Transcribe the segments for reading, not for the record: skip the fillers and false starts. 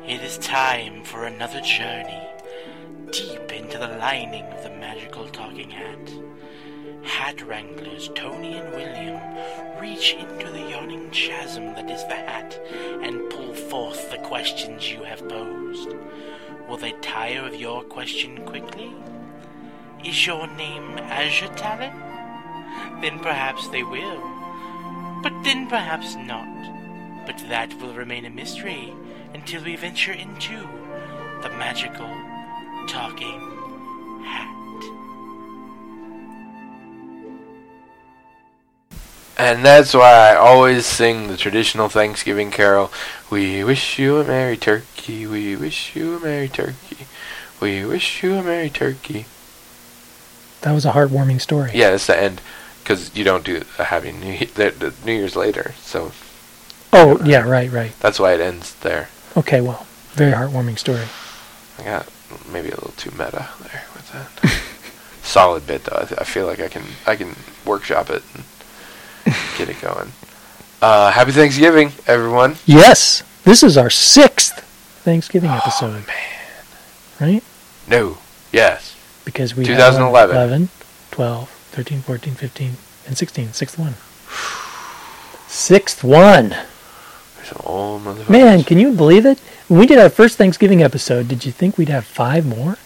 It is time for another journey deep into the lining of the magical talking hat. Hat wranglers Tony and William reach into the yawning chasm that is the hat and pull forth the questions you have posed. Will they tire of your question quickly? Is your name Azure Talon? Then perhaps they will. But then perhaps not. But that will remain a mystery until we venture into the magical talking hat. And that's why I always sing the traditional Thanksgiving carol. We wish you a merry turkey, we wish you a merry turkey, we wish you a merry turkey. That was a heartwarming story. Yeah, it's the end, because you don't do a Happy the New Year's later, so... Oh, yeah, right. That's why it ends there. Okay, well, very heartwarming story. I got maybe a little too meta there with that. Solid bit, though. I feel like I can workshop it and get it going. Happy Thanksgiving, everyone. Yes, this is our 6th Thanksgiving episode. Oh, man. Right? No. Yes. Because we 2011. have 11, 12, 13, 14, 15, and 16. 6th one. 6th one. There's an old motherfucker. Man, can you believe it? When we did our first Thanksgiving episode, did you think we'd have 5 more?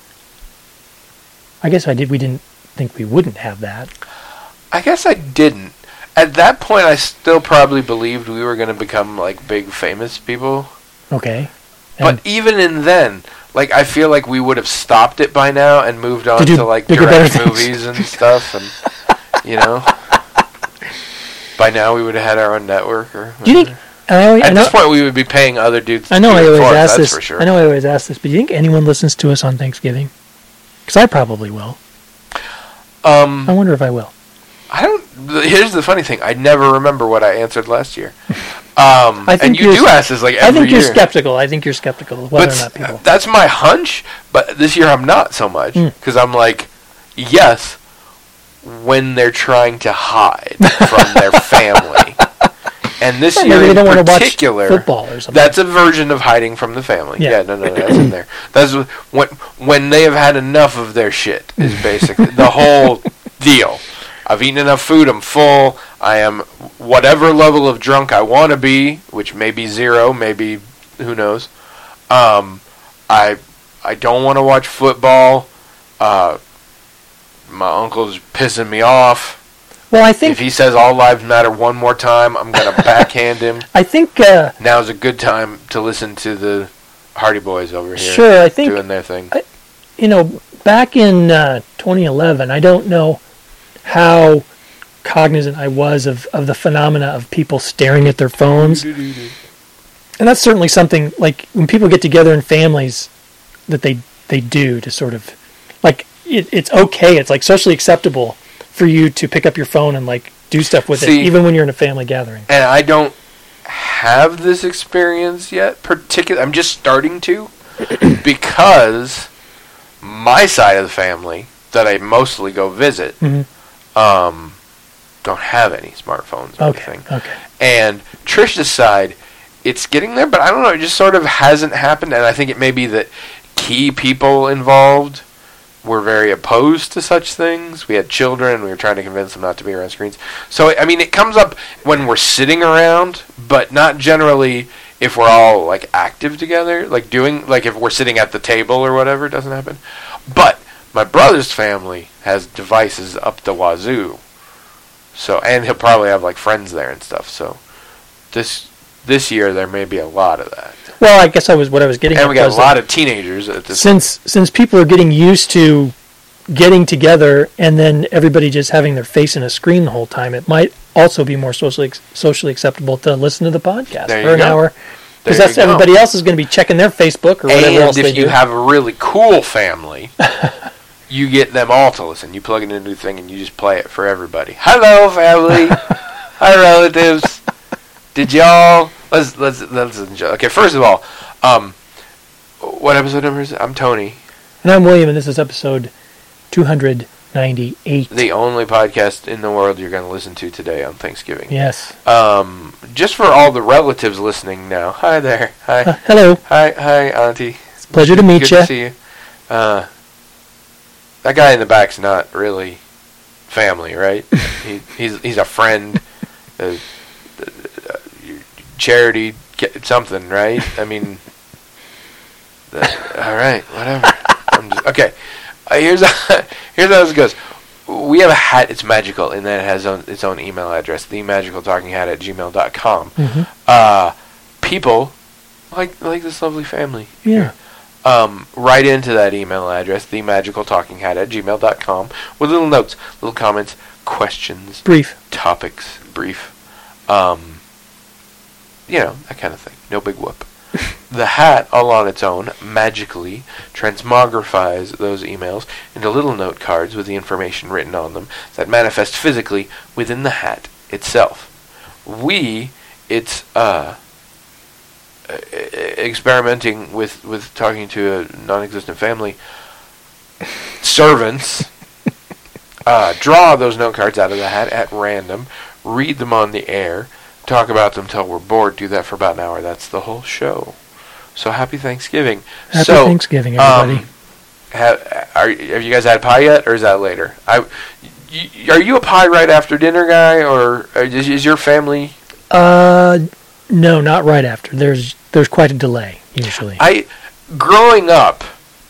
I guess I did. We didn't think we wouldn't have that. I guess I didn't. At that point, I still probably believed we were going to become, like, big famous people. Okay. But even in then, like, I feel like we would have stopped it by now and moved on to, like, direct movies and stuff. And, you know, by now we would have had our own network. Or do you think... At this point, we would be paying other dudes to I know I always ask that's this. for sure. I know I always ask this, but do you think anyone listens to us on Thanksgiving? Because I probably will. I wonder if I will. I don't... Here's the funny thing. I never remember what I answered last year. And you do ask this, like, every year. I think you're skeptical. I think you're skeptical of whether or not people... That's my hunch, but this year I'm not so much. Because I'm like, yes, when they're trying to hide from their family. And this year in particular, football or something. That's a version of hiding from the family. Yeah, no, that's in there. That's when they have had enough of their shit, is basically the whole deal. I've eaten enough food, I'm full, I am whatever level of drunk I want to be, which may be 0, maybe, who knows. I don't want to watch football. My uncle's pissing me off. Well, I think... If he says all lives matter one more time, I'm going to backhand him. I think... Now's a good time to listen to the Hardy Boys over here. Sure, I think... Doing their thing. Back in 2011, I don't know how cognizant I was of the phenomena of people staring at their phones. And that's certainly something, like, when people get together in families, that they do to sort of... Like, it's okay, it's, like, socially acceptable for you to pick up your phone and, like, do stuff with it, even when you're in a family gathering. And I don't have this experience yet, I'm just starting to, because my side of the family, that I mostly go visit, don't have any smartphones or anything. Okay. And Trish's side, it's getting there, but I don't know, it just sort of hasn't happened, and I think it may be that key people involved were very opposed to such things. We had children, and we were trying to convince them not to be around screens. So, I mean, it comes up when we're sitting around, but not generally if we're all, like, active together. Like, if we're sitting at the table or whatever, it doesn't happen. But my brother's family has devices up the wazoo. So, and he'll probably have, like, friends there and stuff. So, this year there may be a lot of that. Well, I guess what I was getting at. And we got a lot of teenagers at this. Since people are getting used to getting together and then everybody just having their face in a screen the whole time, it might also be more socially acceptable to listen to the podcast for an hour. Because that's everybody else is going to be checking their Facebook or whatever else they do. And if you have a really cool family, you get them all to listen. You plug in a new thing and you just play it for everybody. Hello, family. Hi, relatives. Did y'all... Let's enjoy. Okay, first of all, what episode number is it? I'm Tony. And I'm William, and this is episode 200 98. The only podcast in the world you're going to listen to today on Thanksgiving. Yes. Just for all the relatives listening now. Hi there. Hi. Hello. Hi, Auntie. It's a pleasure to meet Good you. to see you. That guy in the back's not really family, right? he's a friend, charity, something, right? I mean, all right, whatever. Okay. Here's how this goes. We have a hat. It's magical in that it has its own email address, themagicaltalkinghat@gmail.com. People like this lovely family. Yeah. Write into that email address, themagicaltalkinghat@gmail.com, with little notes, little comments, questions, Brief. topics, brief, that kind of thing. No big whoop. The hat, all on its own, magically transmogrifies those emails into little note cards with the information written on them that manifest physically within the hat itself. It's experimenting with talking to a non-existent family, servants, draw those note cards out of the hat at random, read them on the air, talk about them till we're bored, do that for about an hour. That's the whole show. So happy Thanksgiving. Happy Thanksgiving, everybody. Have you guys had pie yet, or is that later? Are you a pie right after dinner guy, or is your family? No, not right after. There's quite a delay usually. Growing up,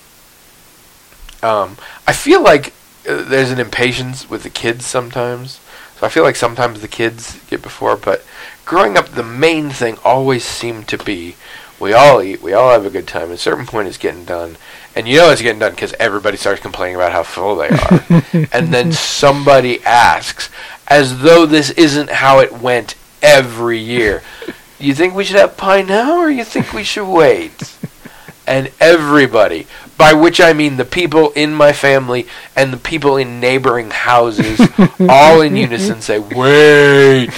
I feel like there's an impatience with the kids sometimes. So I feel like sometimes the kids get before, but growing up, the main thing always seemed to be we all eat, we all have a good time. At a certain point, it's getting done. And you know it's getting done because everybody starts complaining about how full they are. And then somebody asks, as though this isn't how it went every year, you think we should have pie now, or you think we should wait? And everybody, by which I mean the people in my family and the people in neighboring houses, all in unison say, wait!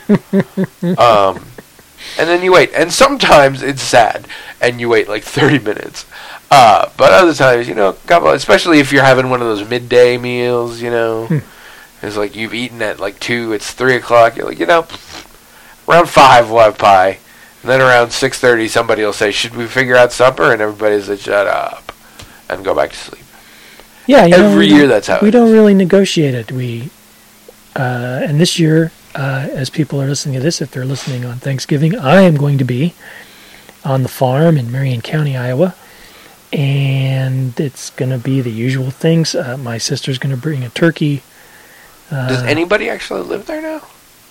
And then you wait. And sometimes it's sad, and you wait like 30 minutes. But other times, especially if you're having one of those midday meals, it's like you've eaten at like 2, it's 3 o'clock, you're like, around 5 we'll have pie. And then around 6:30 somebody will say, should we figure out supper? And everybody says, shut up. And go back to sleep. Yeah, every year that's how we don't really negotiate it. And this year, as people are listening to this, if they're listening on Thanksgiving, I am going to be on the farm in Marion County, Iowa. And it's going to be the usual things. My sister's going to bring a turkey. Does anybody actually live there now?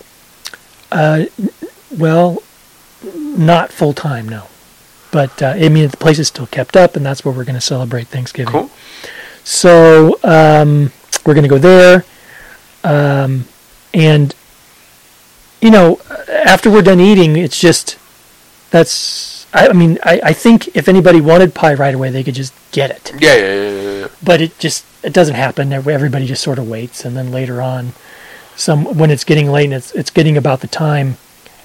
Well, not full time, no. But the place is still kept up, and that's where we're going to celebrate Thanksgiving. Cool. So we're going to go there, and after we're done eating, it's just I think if anybody wanted pie right away, they could just get it. Yeah. But it doesn't happen. Everybody just sort of waits, and then later on, when it's getting late and it's getting about the time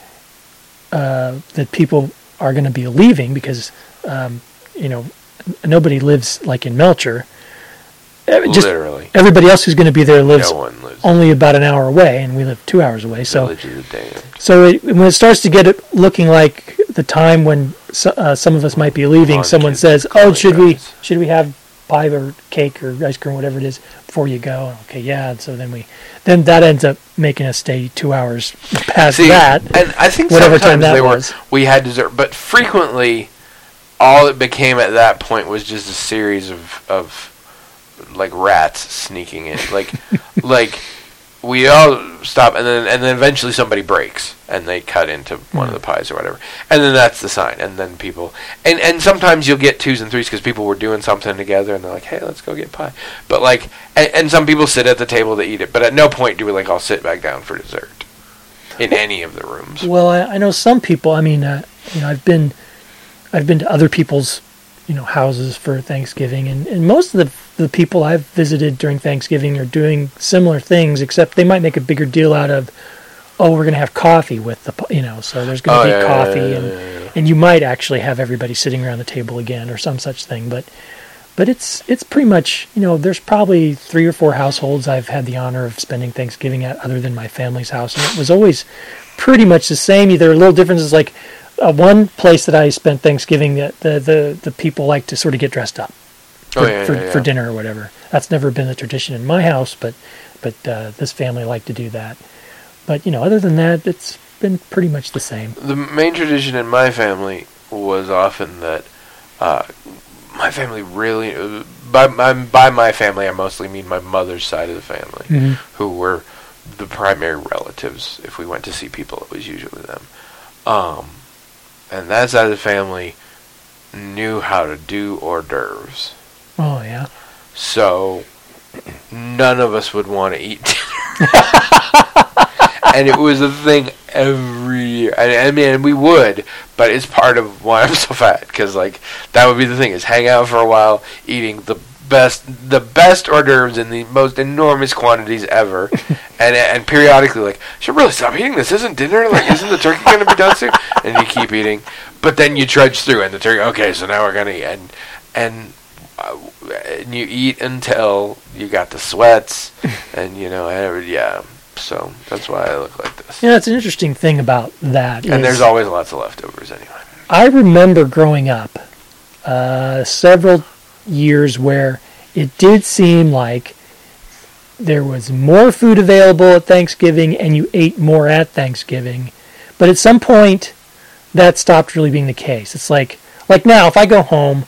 that people are going to be leaving, because nobody lives like in Melcher. Literally. Everybody else who's going to be there lives, no one lives only about an hour away, and we live 2 hours away. So, so when it starts to get it looking like the time when some of us might be leaving, someone says, "Oh, should we have pie or cake or ice cream, whatever it is, before you go?" Okay, yeah. And so then that ends up making us stay 2 hours past that. And I think whatever sometimes time that was. We had dessert, but frequently, all it became at that point was just a series of like rats sneaking in, like we all stop, and then eventually somebody breaks and they cut into one of the pies or whatever, and then that's the sign, and then people and sometimes you'll get 2s and 3s because people were doing something together and they're like, hey, let's go get pie, but and some people sit at the table to eat it, but at no point do we all sit back down for dessert in any of the rooms. Well, I know some people. I mean, I've been to other people's houses for Thanksgiving, and most of the people I've visited during Thanksgiving are doing similar things, except they might make a bigger deal out of, we're going to have coffee with the, so there's going to be coffee, and you might actually have everybody sitting around the table again or some such thing. But But it's pretty much, there's probably 3 or 4 households I've had the honor of spending Thanksgiving at other than my family's house. And it was always pretty much the same. Either little differences, like one place that I spent Thanksgiving, the people like to sort of get dressed up for dinner or whatever. That's never been a tradition in my house, but this family liked to do that. But, other than that, it's been pretty much the same. The main tradition in my family was often that my family really, by my family, I mostly mean my mother's side of the family, who were the primary relatives. If we went to see people, it was usually them. And that side of the family knew how to do hors d'oeuvres. Oh, yeah. So none of us would want to eat dinner. And it was a thing every year. I mean, we would, but it's part of why I'm so fat. Because, that would be the thing, is hang out for a while, eating the best hors d'oeuvres in the most enormous quantities ever. and periodically, should really stop eating this. Isn't dinner? Isn't the turkey going to be done soon? And you keep eating. But then you trudge through, and the turkey, okay, so now we're going to eat. And you eat until you got the sweats, and, yeah. So that's why I look like this. Yeah, it's an interesting thing about that. And there's always lots of leftovers anyway. I remember growing up several years where it did seem like there was more food available at Thanksgiving and you ate more at Thanksgiving. But at some point, that stopped really being the case. It's like now, if I go home,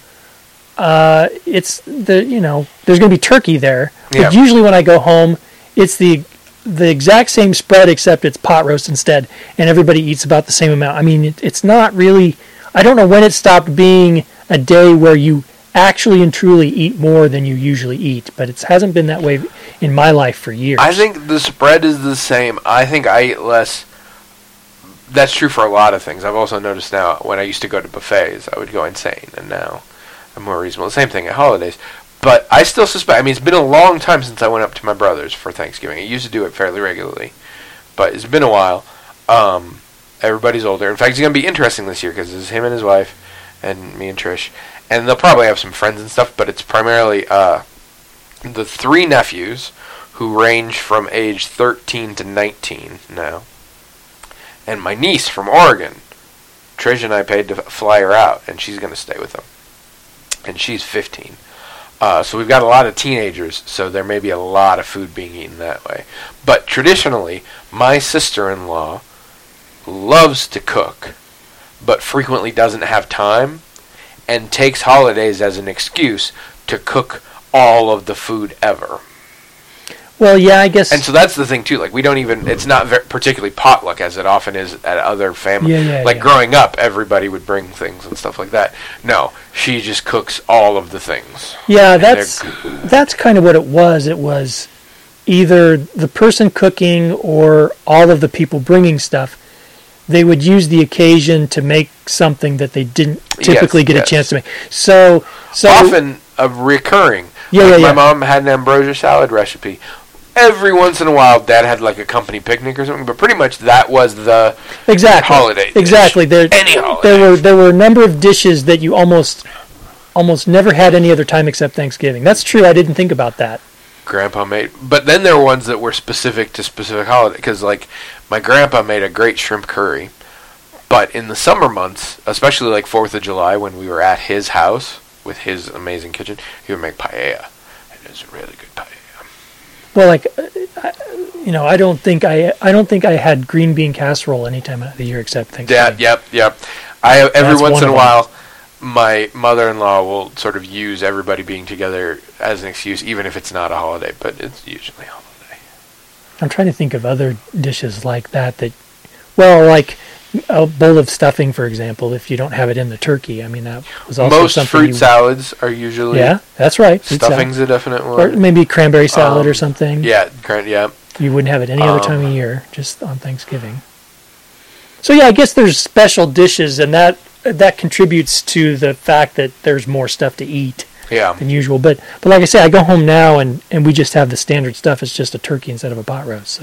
it's there's going to be turkey there. But usually when I go home, it's the exact same spread, except it's pot roast instead, and everybody eats about the same amount. I mean, it's not really, I don't know when it stopped being a day where you actually and truly eat more than you usually eat, but it hasn't been that way in my life for years. I think the spread is the same. I think I eat less. That's true for a lot of things. I've also noticed now, when I used to go to buffets, I would go insane, and now I'm more reasonable. The same thing at holidays. But I still suspect, it's been a long time since I went up to my brother's for Thanksgiving. I used to do it fairly regularly, but it's been a while. Everybody's older. In fact, it's going to be interesting this year because it's him and his wife and me and Trish. And they'll probably have some friends and stuff, but it's primarily the 3 nephews who range from age 13 to 19 now. And my niece from Oregon. Trish and I paid to fly her out, and she's going to stay with them. And she's 15. So we've got a lot of teenagers, so there may be a lot of food being eaten that way. But traditionally, my sister-in-law loves to cook, but frequently doesn't have time, and takes holidays as an excuse to cook all of the food ever. Well, yeah, I guess. And so that's the thing, too. We don't even, it's not particularly potluck as it often is at other families. Yeah. Growing up, everybody would bring things and stuff like that. No, she just cooks all of the things. Yeah, that's kind of what it was. It was either the person cooking or all of the people bringing stuff. They would use the occasion to make something that they didn't typically get a chance to make. So often a recurring. My mom had an ambrosia salad recipe. Every once in a while, Dad had a company picnic or something, but pretty much that was the holiday dish. Exactly. Any holiday. There were a number of dishes that you almost never had any other time except Thanksgiving. That's true. I didn't think about that. Grandpa made, but then there were ones that were specific to specific holidays. Because my grandpa made a great shrimp curry, but in the summer months, especially 4th of July when we were at his house with his amazing kitchen, he would make paella. It was a really good paella. Well, I don't think I had green bean casserole any time of the year except Thanksgiving. Yep. Every once in a while, my mother-in-law will sort of use everybody being together as an excuse, even if it's not a holiday, but it's usually a holiday. I'm trying to think of other dishes like that like a bowl of stuffing, for example, if you don't have it in the turkey. I mean, that was also most something. Most fruit salads are usually... Yeah, that's right. Stuffing's a definite one. Or maybe cranberry salad or something. Yeah. You wouldn't have it any other time of year, just on Thanksgiving. So yeah, I guess there's special dishes, and that contributes to the fact that there's more stuff to eat than usual. But like I say, I go home now, and we just have the standard stuff. It's just a turkey instead of a pot roast.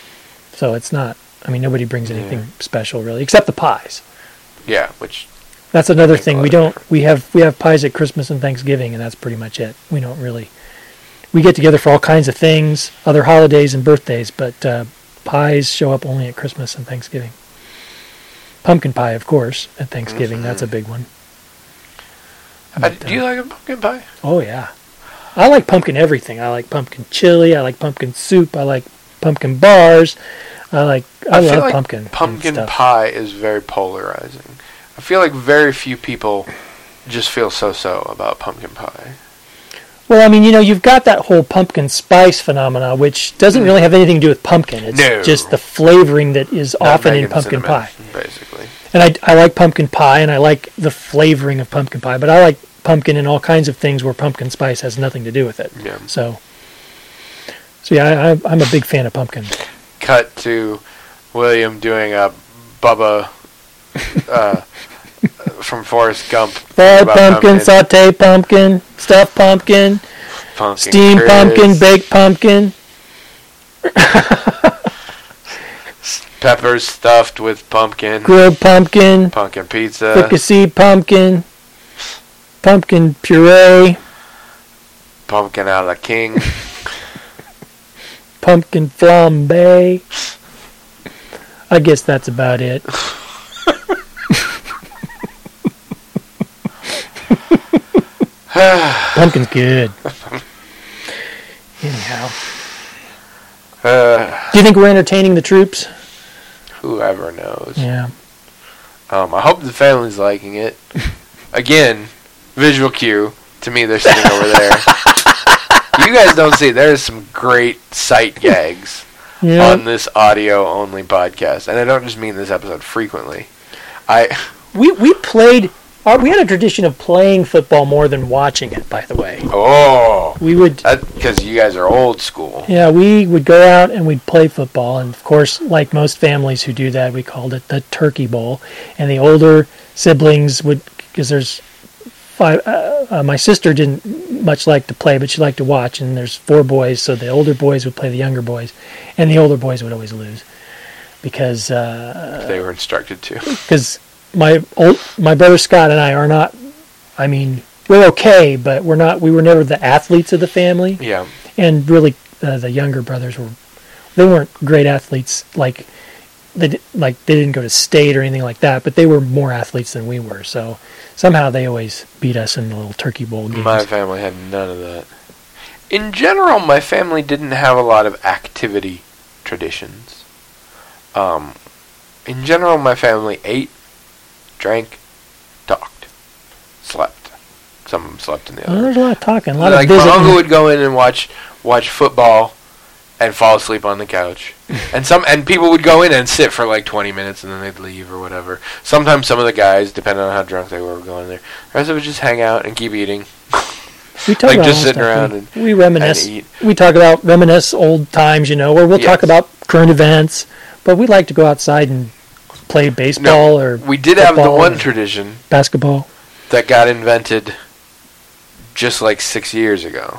So it's not... nobody brings anything special, really, except the pies. Yeah, which That's another thing. We have pies at Christmas and Thanksgiving, and that's pretty much it. We don't really. We get together for all kinds of things, other holidays and birthdays, but pies show up only at Christmas and Thanksgiving. Pumpkin pie, of course, at Thanksgiving. That's a big one. But, do you like a pumpkin pie? Oh, yeah. I like pumpkin everything. I like pumpkin chili. I like pumpkin soup. I like pumpkin bars. I love like pumpkin. Pumpkin pie is very polarizing. I feel like very few people just feel so about pumpkin pie. Well, I mean, you've got that whole pumpkin spice phenomena, which doesn't really have anything to do with pumpkin. It's just the flavoring that is often in pumpkin pie. Basically. And I like pumpkin pie, and I like the flavoring of pumpkin pie, but I like pumpkin in all kinds of things where pumpkin spice has nothing to do with it. Yeah. So yeah, I'm a big fan of pumpkin. Cut to William doing a Bubba from Forrest Gump. Fried pumpkin, saute pumpkin, stuffed pumpkin, steamed pumpkin, baked pumpkin. Peppers stuffed with pumpkin. Grilled pumpkin. Pumpkin pizza. Fricasseed pumpkin. Pumpkin puree. Pumpkin a la king. Pumpkin flambe. I guess that's about it. Pumpkin's good. Anyhow. Do you think we're entertaining the troops? Whoever knows. Yeah. I hope the family's liking it. Again, visual cue. To me, they're sitting over there. You guys don't see. There's some great sight gags on this audio-only podcast. And I don't just mean this episode frequently. We played... We had a tradition of playing football more than watching it, by the way. Oh. We would... Because you guys are old school. Yeah, we would go out and we'd play football. And, of course, like most families who do that, we called it the Turkey Bowl. And the older siblings would... Because there's 5... my sister didn't much like to play, but she liked to watch. And there's 4 boys, so the older boys would play the younger boys. And the older boys would always lose. Because... they were instructed to. Because... My brother Scott and I are not. I mean, we're okay, but we were never the athletes of the family. Yeah. And really, the younger brothers they weren't great athletes. They didn't go to state or anything like that, but they were more athletes than we were. So somehow they always beat us in the little Turkey Bowl games. My family had none of that. In general, my family didn't have a lot of activity traditions. In general, my family ate, drank, talked, slept. Some of them slept in the other. There's a lot of talking, a lot of visiting. My uncle would go in and watch football and fall asleep on the couch. and people would go in and sit for like 20 minutes and then they'd leave or whatever. Sometimes some of the guys, depending on how drunk they were going there. The rest of it would just hang out and keep eating. We talk about just sitting around and we reminisce. And eat. We talk about reminisce old times, or we'll talk about current events. But we like to go outside and play baseball or we did have the one tradition, basketball, that got invented just like 6 years ago.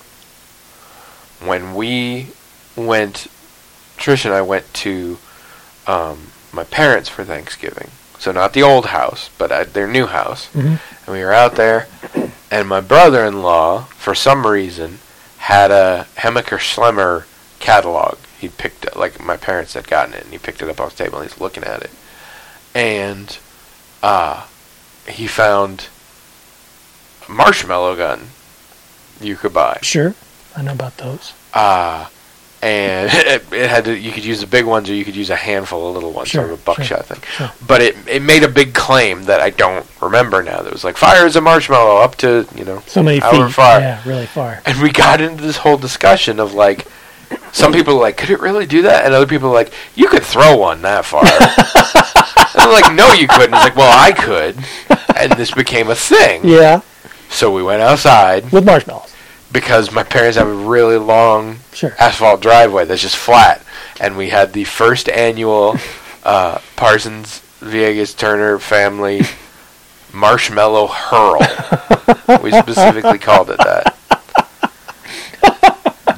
When we went, Trish and I went to my parents for Thanksgiving. So not the old house, but at their new house. Mm-hmm. And we were out there, and my brother-in-law, for some reason, had a Hemmecker Schlemmer catalog. He picked it, like my parents had gotten it, and he picked it up off the table, and he's looking at it. And he found a marshmallow gun you could buy. Sure, I know about those. And it had you could use the big ones, or you could use a handful of little ones, sort of a buckshot thing. Sure. But it made a big claim that I don't remember now. That was like, fires a marshmallow up to, so many however feet. far. Yeah, really far. And we got into this whole discussion of like, some people were like, could it really do that? And other people were like, you could throw one that far. And I'm like, no, you couldn't. It's like, well, I could. And this became a thing. Yeah. So we went outside. With marshmallows. Because my parents have a really long asphalt driveway that's just flat. And we had the first annual Parsons Villegas Turner family marshmallow hurl. We specifically called it that.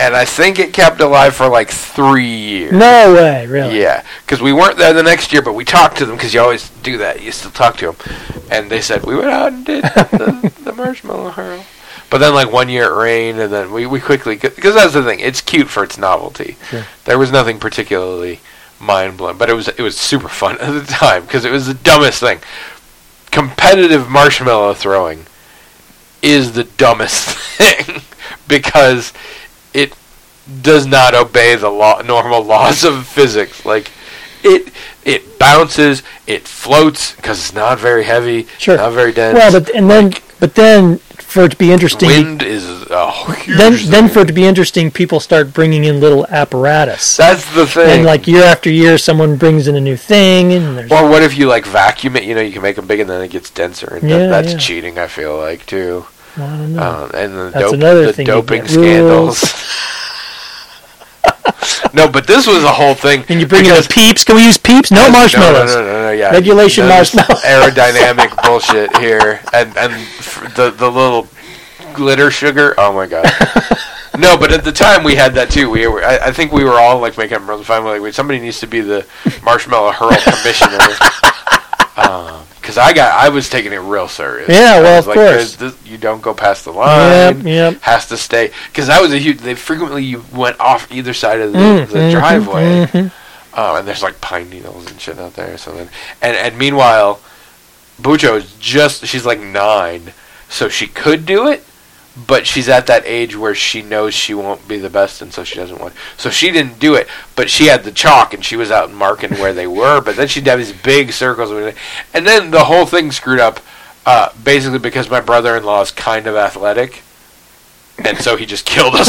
And I think it kept alive for like 3 years. No way, really? Yeah, because we weren't there the next year, but we talked to them, because you always do that. You still talk to them. And they said, we went out and did the marshmallow hurl. But then, like, 1 year it rained, and then we quickly... Because that's the thing. It's cute for its novelty. Sure. There was nothing particularly mind-blowing, but it was super fun at the time, because it was the dumbest thing. Competitive marshmallow throwing is the dumbest thing, because it does not obey the normal laws of physics. Like, it bounces, it floats, because it's not very heavy, Sure. not very dense. Well, but then for it to be interesting, wind is a huge then thing. for it to be interesting, people start bringing in little apparatus. That's the thing. And like year after year, someone brings in a new thing, and there's Or what if you like vacuum it? You can make them big and then it gets denser, and Yeah, that's yeah. cheating. I feel like too. well, I don't know. And the, That's another the thing you doping get. scandals. No, but this was a whole thing. And you bring in because- the peeps. Can we use peeps? No marshmallows. No, yeah. Regulation There's marshmallows. Aerodynamic bullshit here, and the little glitter sugar. Oh my god. No, but at the time we had that too. I think we were all like making up fun. Like, somebody needs to be the marshmallow hurl commissioner. Because I was taking it real serious. Yeah, I well, was of course. You don't go past the line. Yep. Has to stay. Because that was a huge. They frequently you went off either side of the driveway. And there's like pine needles and shit out there. So then, and meanwhile, Bucho is she's like 9, so she could do it, but she's at that age where she knows she won't be the best, and so she doesn't want. So she didn't do it, but she had the chalk, and she was out marking where they were. But then she'd have these big circles, and then the whole thing screwed up, basically because my brother-in-law is kind of athletic, and so he just killed us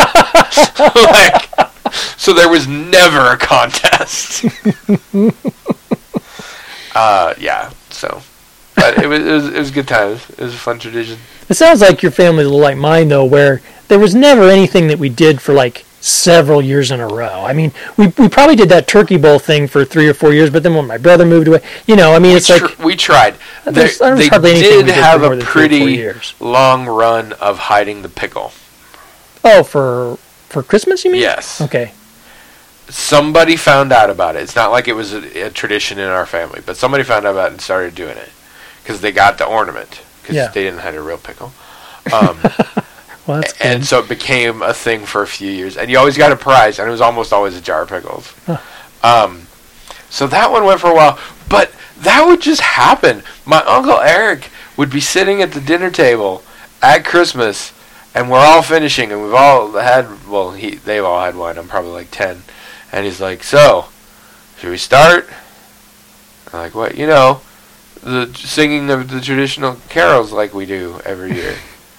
all. So there was never a contest. Yeah. So, but it was good times. It was a fun tradition. It sounds like your family's a little like mine, though, where there was never anything that we did for like several years in a row. I mean, we probably did that turkey bowl thing for 3 or 4 years, but then when my brother moved away, it's like we tried. there's They hardly anything we did did for have more a than 3 or 4 pretty years. long run of hiding the pickle. Oh, for Christmas, you mean? Yes. Okay. Somebody found out about it. It's not like it was a tradition in our family, but somebody found out about it and started doing it because they got the ornament because Yeah. they didn't have a real pickle. Well, that's good. And so it became a thing for a few years. And you always got a prize, and it was almost always a jar of pickles. So that one went for a while. But that would just happen. My Uncle Eric would be sitting at the dinner table at Christmas, and we're all finishing, and we've all had, they've all had wine. I'm probably like 10. And he's like, so, should we start? I'm like, what? The singing of the traditional carols like we do every year.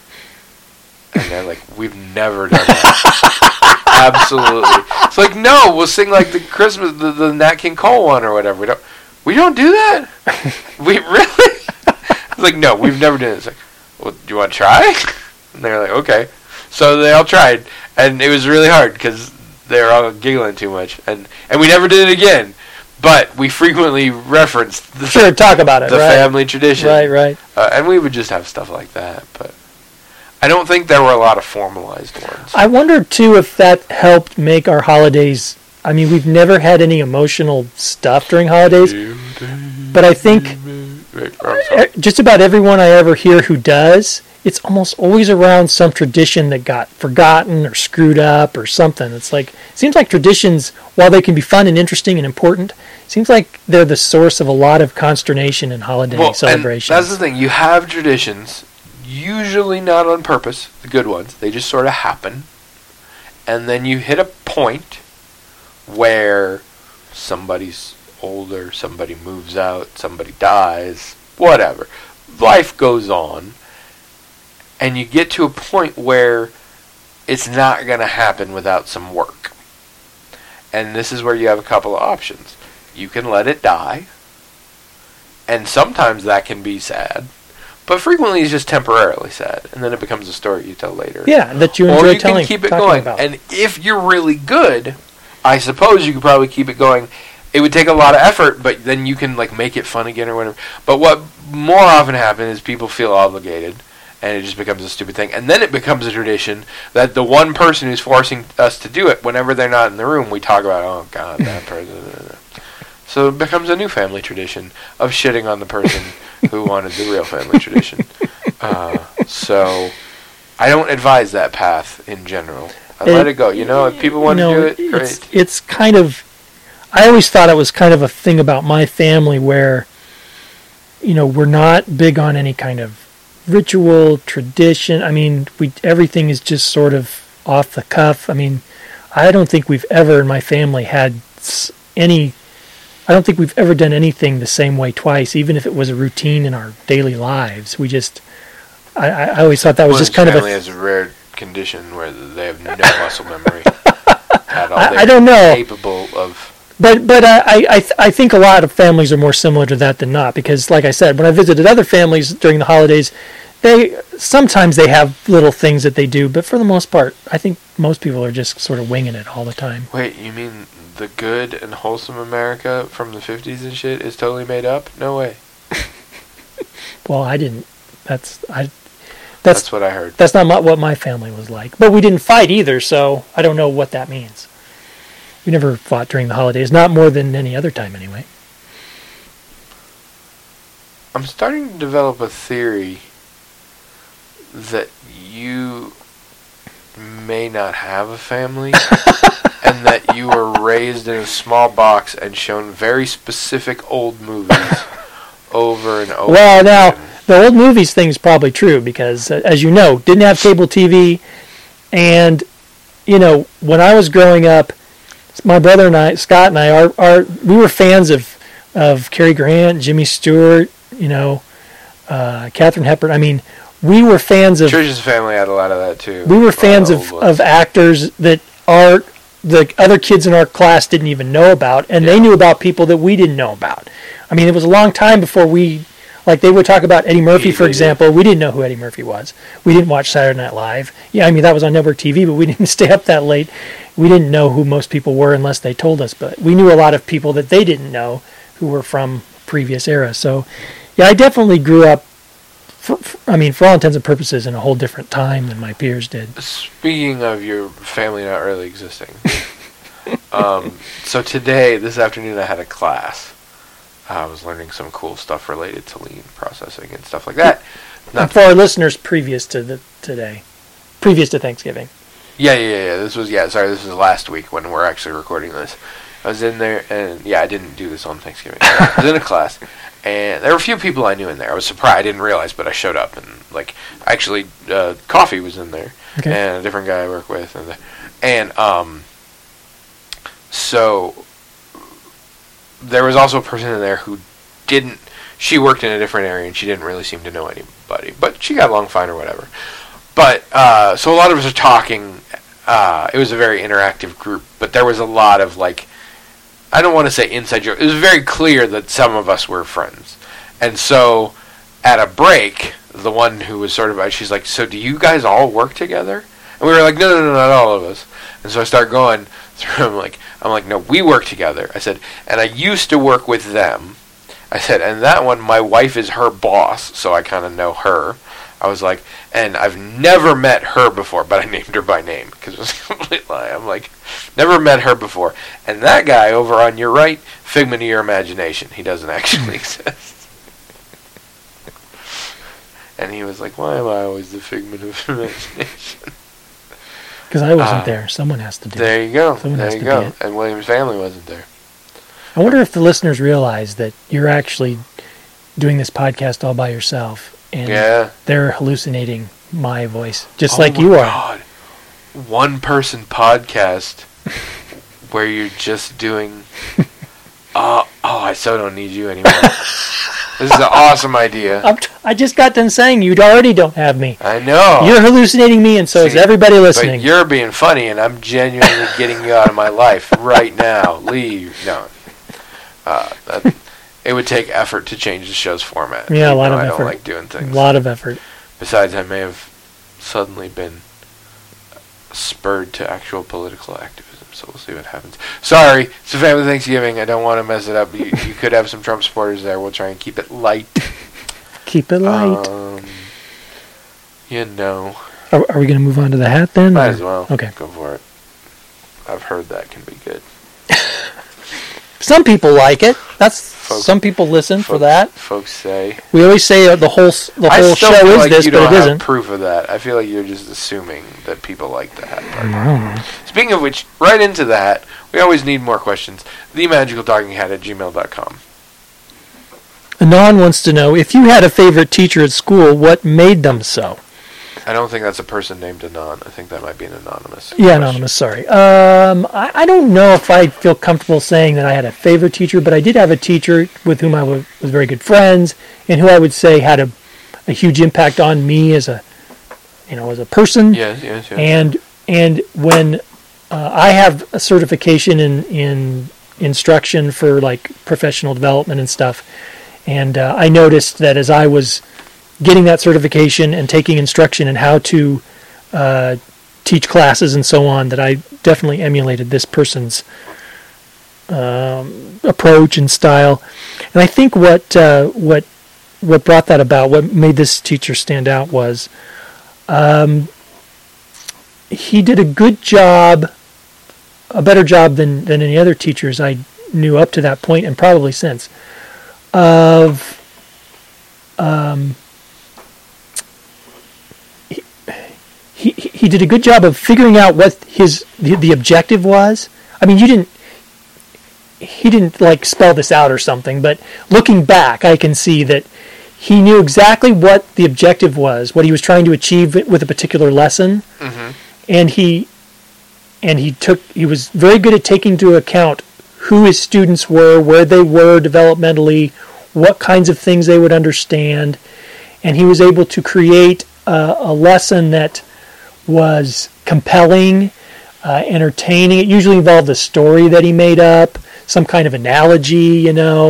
And they're like, we've never done that. Absolutely. It's like, no, we'll sing like the Christmas, the Nat King Cole one or whatever. We don't do that? We really? It's like, no, we've never done it. It's like, well, do you want to try? And they're like, okay. So they all tried. And it was really hard because they were all giggling too much. And we never did it again. But we frequently referenced talk about it, the right? family tradition. Right. And we would just have stuff like that. But I don't think there were a lot of formalized ones. I wonder, too, if that helped make our holidays... I mean, we've never had any emotional stuff during holidays, but I think just about everyone I ever hear who does, it's almost always around some tradition that got forgotten or screwed up or something. It's like, it seems like traditions, while they can be fun and interesting and important, seems like they're the source of a lot of consternation in holiday celebrations. And that's the thing. You have traditions, usually not on purpose, the good ones. They just sort of happen. And then you hit a point where somebody's older, somebody moves out, somebody dies, whatever. Life goes on. And you get to a point where it's not going to happen without some work. And this is where you have a couple of options. You can let it die. And sometimes that can be sad. But frequently it's just temporarily sad. And then it becomes a story you tell later. Yeah, that you enjoy or you telling. Can keep it talking going. about. And if you're really good, I suppose you could probably keep it going. It would take a lot of effort, but then you can make it fun again or whatever. But what more often happens is people feel obligated. and it just becomes a stupid thing. And then it becomes a tradition that the one person who's forcing us to do it, whenever they're not in the room, we talk about, oh, God, that person. So it becomes a new family tradition of shitting on the person who wanted the real family tradition. So I don't advise that path in general. I let it go. If people want to do it, great. It's kind of... I always thought it was kind of a thing about my family where, we're not big on any kind of ritual, tradition. I mean, everything is just sort of off the cuff. I mean, I don't think we've ever in my family had any... I don't think we've ever done anything the same way twice, even if it was a routine in our daily lives. We just... I always thought that was just kind of family has a rare condition where they have no muscle memory. I don't know. Capable of... But I think a lot of families are more similar to that than not, because like I said, when I visited other families during the holidays, sometimes they have little things that they do, but for the most part, I think most people are just sort of winging it all the time. Wait, you mean the good and wholesome America from the 50s and shit is totally made up? No way. Well, I didn't. That's what I heard. That's not what my family was like. But we didn't fight either, so I don't know what that means. We never fought during the holidays, not more than any other time anyway. I'm starting to develop a theory that you may not have a family and that you were raised in a small box and shown very specific old movies over and over Well, again. Now, the old movies thing is probably true because, as you know, didn't have cable TV. And, when I was growing up, my brother and I, Scott and I, we were fans of Cary Grant, Jimmy Stewart, Katharine Hepburn. I mean, we were fans of... Trisha's family had a lot of that, too. We were fans of actors that the other kids in our class didn't even know about, and they knew about people that we didn't know about. I mean, it was a long time before they would talk about Eddie Murphy, for example. We didn't know who Eddie Murphy was. We didn't watch Saturday Night Live. Yeah, I mean, that was on network TV, but we didn't stay up that late. We didn't know who most people were unless they told us, but we knew a lot of people that they didn't know who were from previous eras. So, yeah, I definitely grew up, for all intents and purposes, in a whole different time than my peers did. Speaking of your family not really existing, so today, this afternoon, I had a class. I was learning some cool stuff related to lean processing and stuff like that. And for our listeners, previous to Thanksgiving. Yeah. This was last week when we're actually recording this. I was in there, and I didn't do this on Thanksgiving. I was in a class, and there were a few people I knew in there. I was surprised. I didn't realize, but I showed up, and actually, Coffee was in there, and a different guy I work with, so there was also a person in there who she worked in a different area, and she didn't really seem to know anybody, but she got along fine or whatever. But, so a lot of us are talking. It was a very interactive group, but there was a lot of, I don't want to say inside joke. It was very clear that some of us were friends. And so, at a break, the one who was sort of, she's like, so do you guys all work together? And we were like, no, not all of us. And so I start going through, I'm like, no, we work together. I said, and I used to work with them. I said, and that one, my wife is her boss, so I kind of know her. I was like, and I've never met her before, but I named her by name because it was a complete lie. I'm like, never met her before. And that guy over on your right, figment of your imagination. He doesn't actually exist. And he was like, why am I always the figment of imagination? Because I wasn't there. Someone has to do it. There you go. Someone there has you to go. be it. And William's family wasn't there. I wonder if the listeners realize that you're actually doing this podcast all by yourself. And they're hallucinating my voice, just like you are. God. One person podcast where you're just doing... I so don't need you anymore. This is an awesome idea. I just got done saying you already don't have me. I know. You're hallucinating me, and so is everybody listening. But you're being funny, and I'm genuinely getting you out of my life right now. Leave. No. It would take effort to change the show's format. Yeah, a lot of effort. I don't like doing things. A lot of effort. Besides, I may have suddenly been spurred to actual political activism, so we'll see what happens. Sorry, it's a family Thanksgiving. I don't want to mess it up. You could have some Trump supporters there. We'll try and keep it light. Keep it light. You know. Are we going to move on to the hat then? Might or- as well. Okay. Go for it. I've heard that can be good. Some people like it. Folks- Some people listen for Folks- that. Folks say. We always say the whole I show still feel is like this, you but don't it have isn't. proof of that. I feel like you're just assuming that people like the hat part. I don't know. Speaking of which, right into the hat. We always need more questions. TheMagicalTalkingHat@gmail.com. Anon wants to know, if you had a favorite teacher at school, what made them so? I don't think that's a person named Anon. I think that might be an anonymous. Yeah, question. anonymous, sorry. I don't know if I feel comfortable saying that I had a favorite teacher, but I did have a teacher with whom I was very good friends and who I would say had a huge impact on me as a person. Yes. And when I have a certification in instruction for like professional development and stuff, and I noticed that as I was getting that certification and taking instruction in how to teach classes and so on, that I definitely emulated this person's approach and style. And I think what brought that about, what made this teacher stand out, was he did a good job, a better job than any other teachers I knew up to that point, and probably since, of he did a good job of figuring out what the objective was. I mean, he didn't like spell this out or something, but looking back, I can see that he knew exactly what the objective was, what he was trying to achieve with a particular lesson, and he was very good at taking into account who his students were, where they were developmentally, what kinds of things they would understand, and he was able to create a lesson that was compelling, entertaining. It usually involved a story that he made up, some kind of analogy,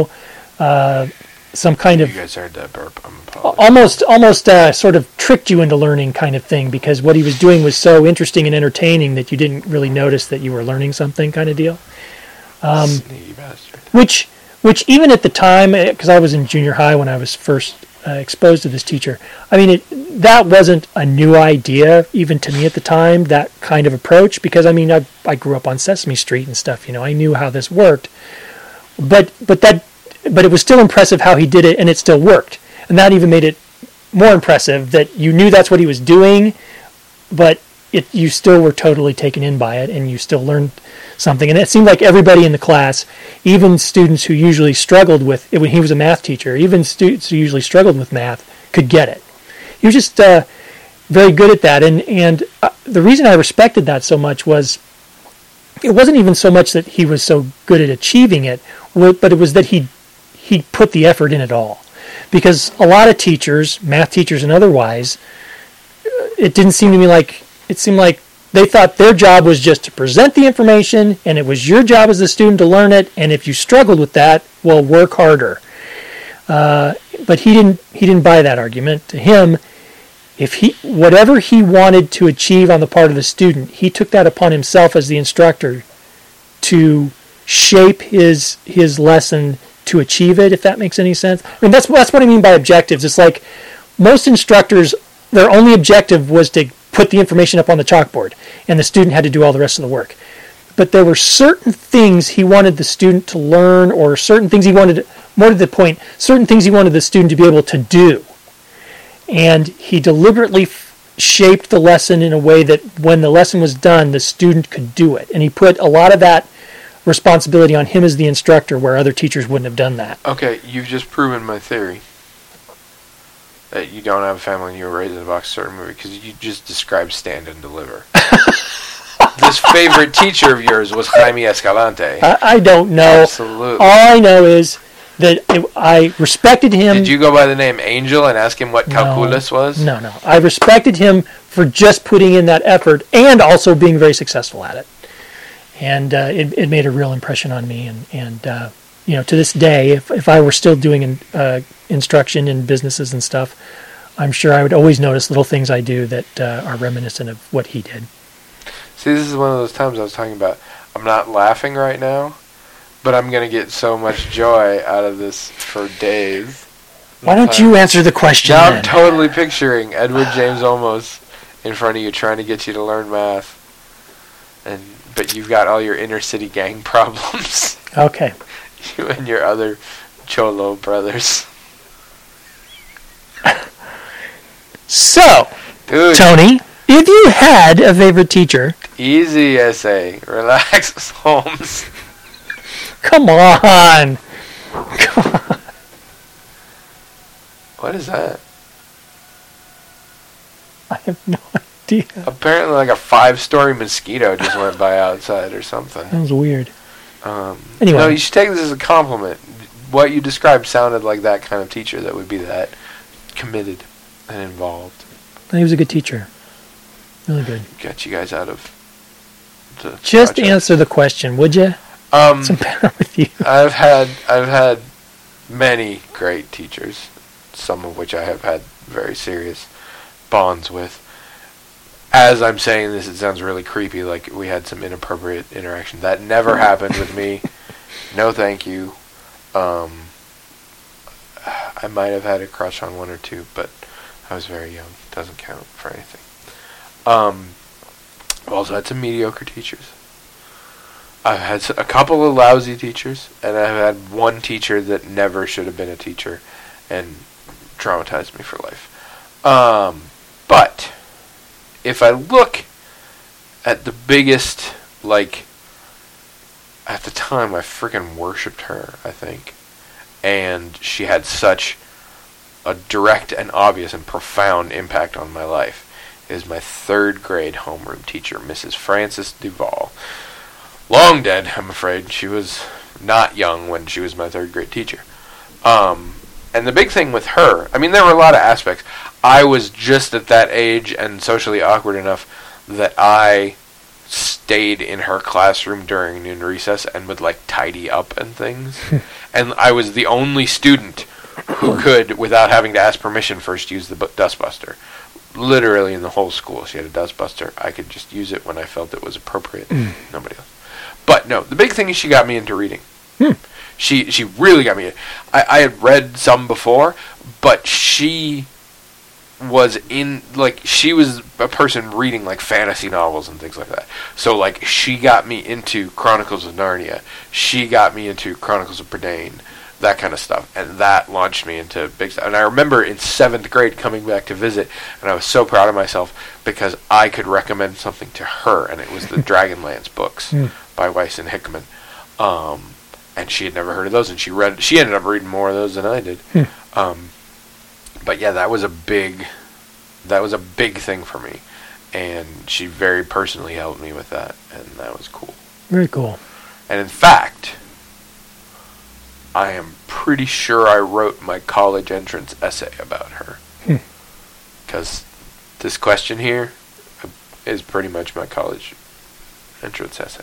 some kind of You guys heard that burp. I'm apologizing. almost sort of tricked you into learning kind of thing, because what he was doing was so interesting and entertaining that you didn't really notice that you were learning something kind of deal. Sneaky bastard. Which even at the time, because I was in junior high when I was first exposed to this teacher, I mean, that wasn't a new idea even to me at the time, that kind of approach, because I mean, I grew up on Sesame Street and stuff, I knew how this worked, but it was still impressive how he did it, and it still worked, and that even made it more impressive that you knew that's what he was doing, but you still were totally taken in by it, and you still learned something. And it seemed like everybody in the class, even students who usually struggled with it, when he was a math teacher, even students who usually struggled with math could get it. He was just very good at that. And the reason I respected that so much was, it wasn't even so much that he was so good at achieving it, but it was that he put the effort in it all. Because a lot of teachers, math teachers and otherwise, it didn't seem to me like, it seemed like they thought their job was just to present the information, and it was your job as the student to learn it, and if you struggled with that, well, work harder. But he didn't buy that argument. To him, whatever he wanted to achieve on the part of the student, he took that upon himself as the instructor to shape his lesson to achieve it, if that makes any sense. I mean, that's what I mean by objectives. It's like most instructors, their only objective was to put the information up on the chalkboard, and the student had to do all the rest of the work. But there were certain things he wanted the student to learn, or certain things he wanted, more to the point, certain things he wanted the student to be able to do. And he deliberately shaped the lesson in a way that when the lesson was done, the student could do it. And he put a lot of that responsibility on him as the instructor, where other teachers wouldn't have done that. Okay, you've just proven my theory that you don't have a family and you were raised in a box certain movie, because you just described Stand and Deliver. This favorite teacher of yours was Jaime Escalante. I don't know. Absolutely. All I know is that I respected him. Did you go by the name Angel and ask him what calculus was? No. I respected him for just putting in that effort and also being very successful at it. And it made a real impression on me. And to this day, if I were still doing instruction in businesses and stuff, I'm sure I would always notice little things I do that are reminiscent of what he did. See, this is one of those times I was talking about. I'm not laughing right now, but I'm going to get so much joy out of this for days. Why don't you answer the question Now then? I'm totally picturing Edward James Olmos in front of you trying to get you to learn math. But you've got all your inner city gang problems. Okay. You and your other Cholo brothers. So, Dude, Tony, if you had a favorite teacher, easy essay. Relax, Holmes. come on. What is that? I have no idea. Apparently like a 5-story mosquito just went by outside or something. That was weird. Anyway. No, you should take this as a compliment. What you described sounded like that kind of teacher that would be that committed and involved. He was a good teacher. Really good. Got you guys out of the Just project. answer the question, would you? What's the matter with you? I've had many great teachers, some of which I have had very serious bonds with. As I'm saying this, it sounds really creepy, like we had some inappropriate interaction. That never happened with me. No, thank you. I might have had a crush on one or two, but I was very young. Doesn't count for anything. I've also had some mediocre teachers. I've had a couple of lousy teachers, and I've had one teacher that never should have been a teacher and traumatized me for life. But if I look at the biggest, like, at the time I freaking worshipped her, I think. And she had such a direct and obvious and profound impact on my life. Is my 3rd grade homeroom teacher, Mrs. Frances Duvall. Long dead, I'm afraid. She was not young when she was my 3rd grade teacher. And the big thing with her, I mean, there were a lot of aspects. I was just at that age and socially awkward enough that I stayed in her classroom during noon recess and would, like, tidy up and things. And I was the only student who could, without having to ask permission, first use the dustbuster. Literally in the whole school, she had a dustbuster. I could just use it when I felt it was appropriate. Nobody else. But no, the big thing is she got me into reading. She really got me. I had read some before, but she was she was a person reading like fantasy novels and things like that. So like she got me into Chronicles of Narnia. She got me into Chronicles of Prydain. That kind of stuff, and that launched me into big stuff. And I remember in 7th grade coming back to visit, and I was so proud of myself because I could recommend something to her, and it was the Dragonlance books by Weiss and Hickman. And she had never heard of those, and she ended up reading more of those than I did. But yeah, that was a big thing for me, and she very personally helped me with that, and that was cool. Very cool. And in fact, I am pretty sure I wrote my college entrance essay about her. Because this question here is pretty much my college entrance essay.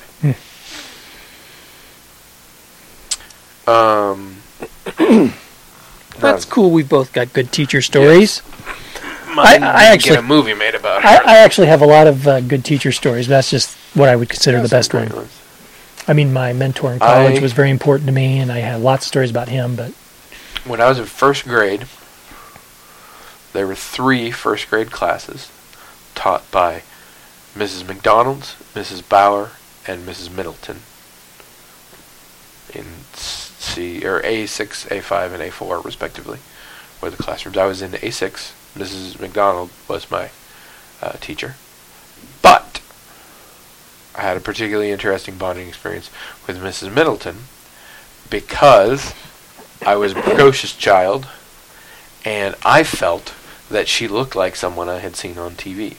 That's cool. We've both got good teacher stories. Mine I actually get a movie made about her. I actually have a lot of good teacher stories. But that's just what I would consider the best one. Ones. I mean, my mentor in college was very important to me, and I had lots of stories about him. But when I was in 1st grade, there were 3 1st grade classes taught by Mrs. McDonald, Mrs. Bauer, and Mrs. Middleton in A6, A5, and A4 respectively were the classrooms. I was in A6. Mrs. McDonald was my teacher, but I had a particularly interesting bonding experience with Mrs. Middleton because I was a precocious child and I felt that she looked like someone I had seen on TV.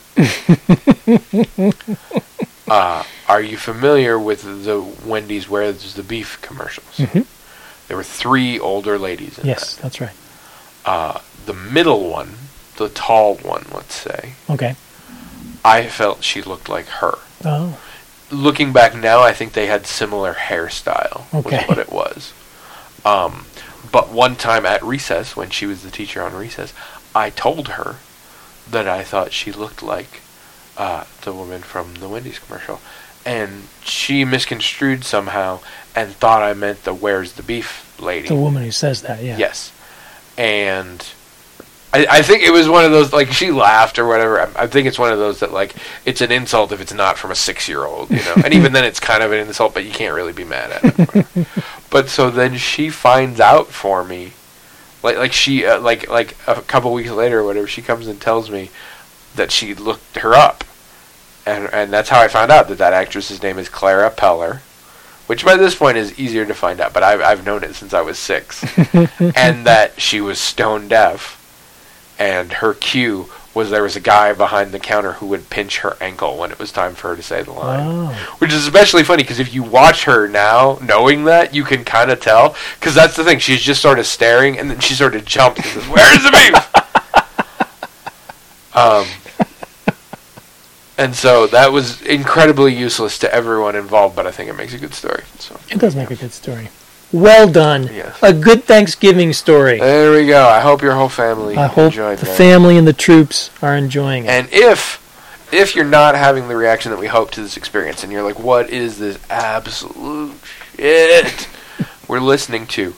Are you familiar with the Wendy's Where's the Beef commercials? There were 3 older ladies in that. yes, that's right. The middle one, the tall one, let's say, Okay. I felt she looked like her. Oh. Looking back now, I think they had similar hairstyle, Okay. was what it was. But one time at recess, when she was the teacher on recess, I told her that I thought she looked like the woman from the Wendy's commercial. And she misconstrued somehow and thought I meant the Where's the Beef lady. The woman who says that, yeah. Yes. and I think it was one of those, like, she laughed or whatever. I think it's one of those that, like, it's an insult if it's not from a 6-year-old, you know. And even then it's kind of an insult, but you can't really be mad at it. But so then she finds out for me, like she, like a couple weeks later or whatever, she comes and tells me that she looked her up. And that's how I found out that actress's name is Clara Peller, which by this point is easier to find out, but I've known it since I was 6. And that she was stone deaf. And her cue was there was a guy behind the counter who would pinch her ankle when it was time for her to say the line. Oh. Which is especially funny because if you watch her now, knowing that, you can kind of tell. Because that's the thing. She's just sort of staring, and then she sort of jumps and says, "Where's the beef?" And so that was incredibly useless to everyone involved, but I think it makes a good story. So It does make a good story. Well done. Yes. A good Thanksgiving story. There we go. I hope your whole family I hope enjoyed the that. family and the troops are enjoying it. And if you're not having the reaction that we hope to this experience, and you're like, what is this absolute shit we're listening to?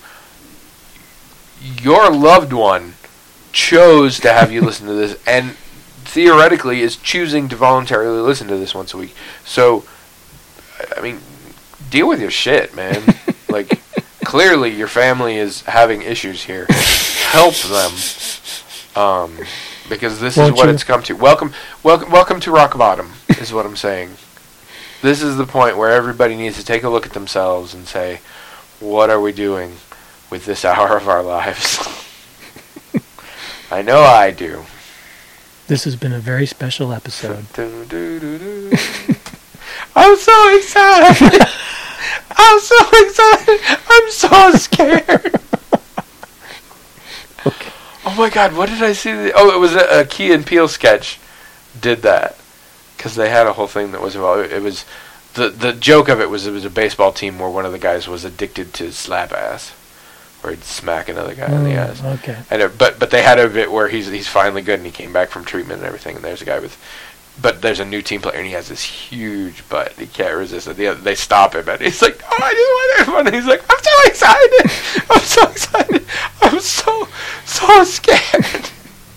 Your loved one chose to have you listen to this, and theoretically is choosing to voluntarily listen to this once a week. So, I mean, deal with your shit, man. Like, clearly your family is having issues here. Help them. Because this is what it's come to. Welcome to rock bottom, is what I'm saying. This is the point where everybody needs to take a look at themselves and say, what are we doing with this hour of our lives? I know I do. This has been a very special episode. I'm so excited. I'm so excited. I'm so scared. Okay. Oh my God, what did I see? It was a Key and Peele sketch did that. Because they had a whole thing that was about, it was, the joke of it was a baseball team where one of the guys was addicted to slap ass. Where he'd smack another guy in the ass. Okay. And but they had a bit where he's finally good and he came back from treatment and everything, and there's a guy but there's a new team player and he has this huge butt. He can't resist it. They stop him and he's like, I just want everyone. And he's like, I'm so excited. I'm so excited. I'm so scared.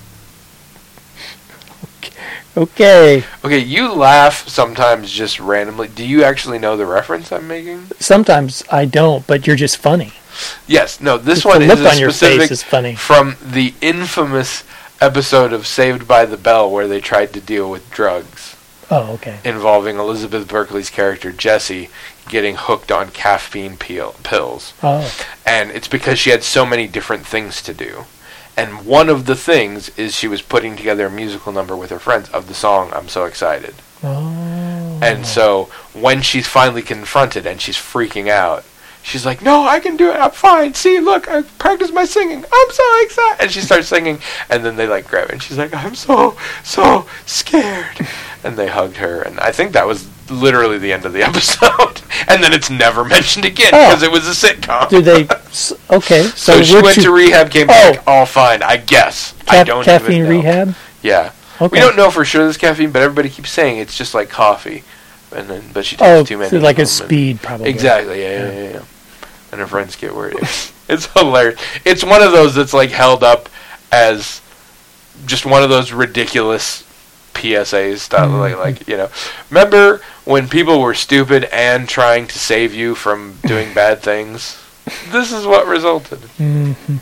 Okay. Okay, you laugh sometimes just randomly. Do you actually know the reference I'm making? Sometimes I don't, but you're just funny. Yes. No, this Just one the is look a on your specific face is funny. from the infamous episode of Saved by the Bell where they tried to deal with drugs. Oh, okay. Involving Elizabeth Berkley's character Jessie getting hooked on caffeine pills. Oh. And it's because she had so many different things to do. And one of the things is she was putting together a musical number with her friends of the song I'm So Excited. Oh. And so when she's finally confronted and she's freaking out, she's like, no, I can do it. I'm fine. See, look, I practiced my singing. I'm so excited. And she starts singing, and then they, like, grab it. And she's like, I'm so scared. And they hugged her. And I think that was literally the end of the episode. And then it's never mentioned again because it was a sitcom. Do they... Okay. So she went to rehab, came back, all fine, I guess. I don't caffeine even know. rehab? Yeah. Okay. We don't know for sure this caffeine, but everybody keeps saying it's just like coffee. But she takes too many. So like a speed, probably. Exactly, yeah. And her friends get worried. It's hilarious. It's one of those that's like held up as just one of those ridiculous PSAs stuff. Like you know, remember when people were stupid and trying to save you from doing bad things? This is what resulted. Mm-hmm.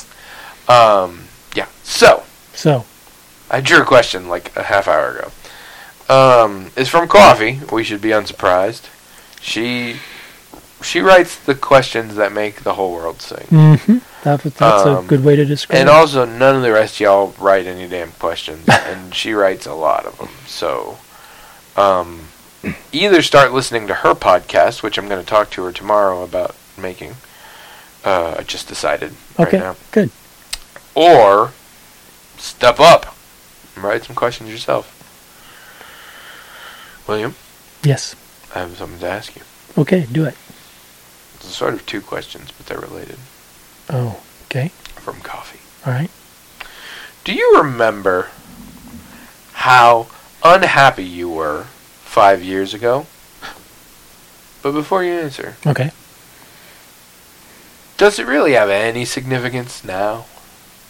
Yeah. So I drew a question like a half hour ago. It's from Coffee. We should be unsurprised. She writes the questions that make the whole world sing. Mm-hmm. That's a good way to describe it. And also, none of the rest of y'all write any damn questions. And she writes a lot of them. So, either start listening to her podcast, which I'm going to talk to her tomorrow about making. I just decided right now. Good. Or step up and write some questions yourself. William? Yes. I have something to ask you. Okay, do it. It's sort of two questions, but they're related. Oh, okay. From Coffee. All right. Do you remember how unhappy you were 5 years ago? But before you answer, okay. Does it really have any significance now?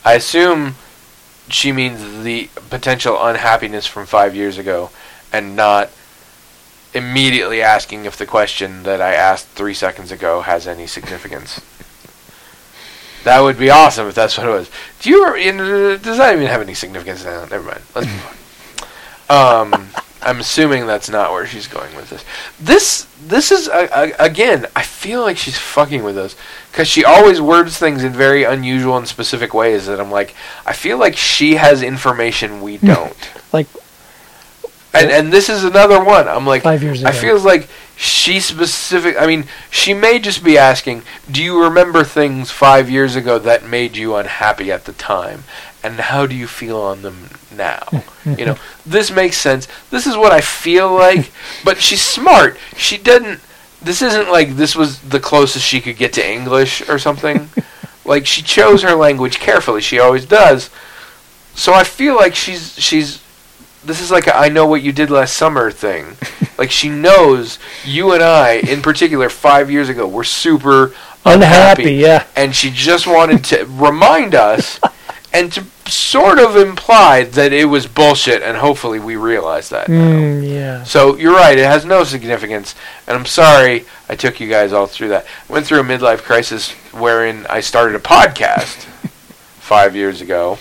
I assume she means the potential unhappiness from 5 years ago, and not immediately asking if the question that I asked 3 seconds ago has any significance. That would be awesome if that's what it was. Does that even have any significance now? Never mind. Let's move on. I'm assuming that's not where she's going with this. This is, again, I feel like she's fucking with us. Because she always words things in very unusual and specific ways that I'm like, I feel like she has information we don't. Like... And this is another one. I'm like, 5 years ago. I feel like she she may just be asking, do you remember things 5 years ago that made you unhappy at the time? And how do you feel on them now? This makes sense. This is what I feel like. But she's smart. This isn't like this was the closest she could get to English or something. Like, she chose her language carefully. She always does. So I feel like she's this is like a I know what you did last summer thing. Like, she knows you and I, in particular, 5 years ago, were super unhappy. Yeah. And she just wanted to remind us and to sort of imply that it was bullshit, and hopefully we realize that now. Yeah. So, you're right, it has no significance, and I'm sorry I took you guys all through that. I went through a midlife crisis wherein I started a podcast 5 years ago.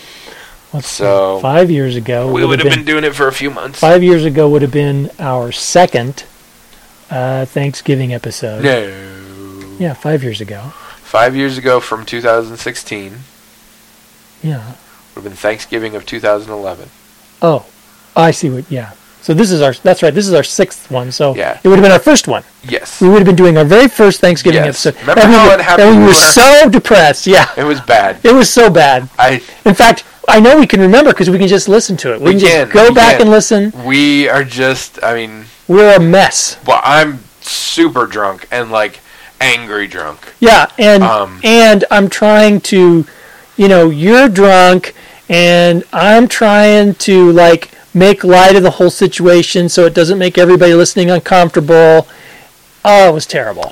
So 5 years ago, we would have been doing it for a few months. 5 years ago would have been our second Thanksgiving episode. No. Yeah, 5 years ago. 5 years ago from 2016. Yeah. Would have been Thanksgiving of 2011. Oh, I see what. Yeah. So that's right. This is our sixth one. So yeah. It would have been our first one. Yes. We would have been doing our very first Thanksgiving episode. Remember how unhappy we were so depressed. Yeah. It was bad. It was so bad. In fact, I know we can remember because we can just listen to it. We can just go back and listen. We are just, we're a mess. Well, I'm super drunk and, angry drunk. Yeah, and I'm trying to, you're drunk, and I'm trying to, make light of the whole situation so it doesn't make everybody listening uncomfortable. Oh, it was terrible.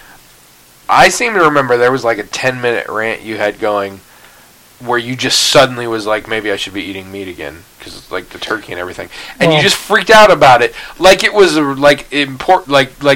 I seem to remember there was, a 10-minute rant you had going where you just suddenly was like, maybe I should be eating meat again because the turkey and everything, and you just freaked out about it, like it was important,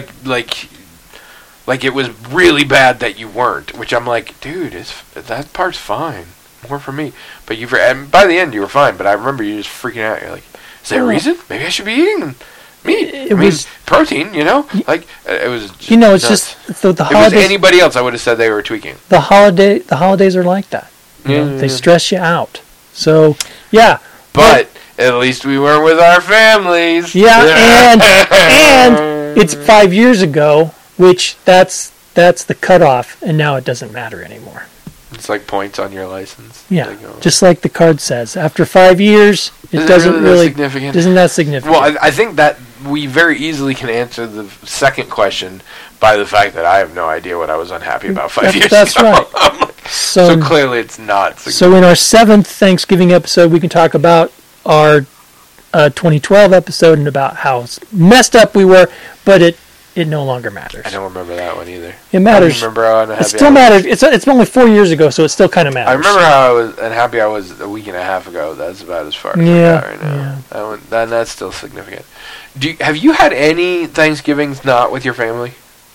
like it was really bad that you weren't. Which I'm like, dude, that part's fine, more for me. But and by the end you were fine. But I remember you just freaking out. You're like, is there a reason? Maybe I should be eating meat. It was protein, it was. It's just the holidays. If it was anybody else, I would have said they were tweaking. The holidays are like that. They stress you out. So, yeah. But at least we weren't with our families. Yeah, and it's 5 years ago, which that's the cutoff, and now it doesn't matter anymore. It's like points on your license. Yeah, just like the card says. After 5 years, it doesn't really significant. Isn't that significant? Well, I think that we very easily can answer the second question by the fact that I have no idea what I was unhappy about 5 years ago. That's right. So clearly it's not significant. So in our seventh Thanksgiving episode, we can talk about our 2012 episode and about how messed up we were, but it no longer matters. I don't remember that one either. It matters. I remember how unhappy it still matters. It's only 4 years ago, so it still kind of matters. I remember how unhappy I was a week and a half ago. That's about as far as I got right now. Yeah. That's still significant. Have you had any Thanksgivings not with your family?